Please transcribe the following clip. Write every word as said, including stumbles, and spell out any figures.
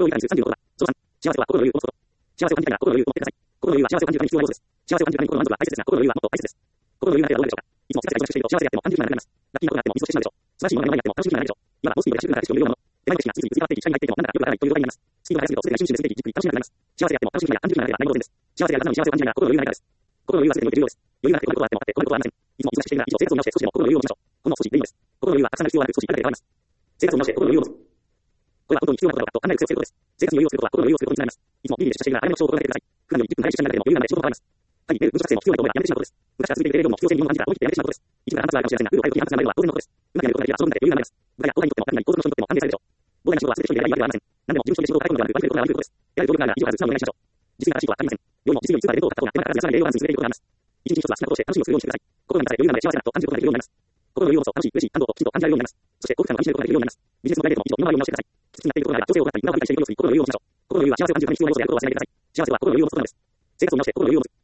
心の余裕がさんじゅうさんじゅうのことだ。そのさん、幸せは心の余裕を持つこと。幸せを感じたいなら心の余裕を持ってください。心の余裕は幸せを感じるために必要な要素です。幸せを感じるために心の満足は大切ですが、心の余裕はもっと大切です。心の余裕がなければどうなるでしょうか。いつも世界が忙しくしていると幸せであっても単純にはなくなります。ラッキーなことがあってもミスをしてしまうでしょう。素晴らしいものが何やっても楽しみにならないでしょう。今は猛スピードで走るからでしょう。手前の景色が次々と移り変わっていき、下に入っていってもなんだかよくわからないという状態になります。スピードが速すぎると全てが一瞬に過ぎていき、じっくり楽しみなくなります。幸せであっても楽しみや単純になれば何事です。幸せであるはずなのに幸せを感じないなら心の余裕がないからです。心の余裕は全てにおいて重要です。余裕がなくてこんなことがあってもあってこんなことはありません。いつも忙しくしているなら以上生活を直して少しでも心の余裕を持ちましょう。ほんの少しでいいのです。心の余裕はたくさんの必要はなく少しだけで変わります。生活を直して心の余裕を持つ。これは本当に必要なことだと考える癖をつけることです。生活に余裕をすることは心の余裕をすることにつながります。いつもビリビリしたしているなら早めの仕事を心がけてください。普段よりじゅっぷんからじゅっしゃになるだけでも余裕がない仕事が変わります。はい、メール、難しさも必要ないと思えばやめてしまうことです。昔から続けているけれども必要性に疑問を感じたら思い切ってやめてしまうことです。一部が話があるかもしれませんが、ルールを変えるときに話がないのは当然のことです。うまくやることができればその分だけ余裕があります。部下や後輩にとっても何々後続の人にとっても歓迎されるでしょう。膨大な仕事は全て一人でやるわけではありません。何でも事務所で仕事を抱え込むのではなく、割り振ることが悪いということです。やる動力があるなら以上ある素直にお願いしましょう。実に正しいとは限りません。世にも実業に通過で弁当を買った方が手間がかからず休まないで栄養がある続けていることがあります。一日一つは好きなことをして楽しみをするようにしてください。心に対して余裕がない幸せだと感じることができるようになります。心の余裕を持つと楽しい、嬉しい、感動ときちんと感じられるようになります。そして幸福感をかみしめることができるようになります。ビジネスの内でも一度身の回りを直してください。きつくなっていることがあれば調整を行ったり、無駄をかけたりしていることを心の余裕を持ちましょう。心の余裕は幸せを感じるために必要な要素であることを忘れないでください。幸せは心の余裕を持つことなんです。生活を直して心の余裕を持つ。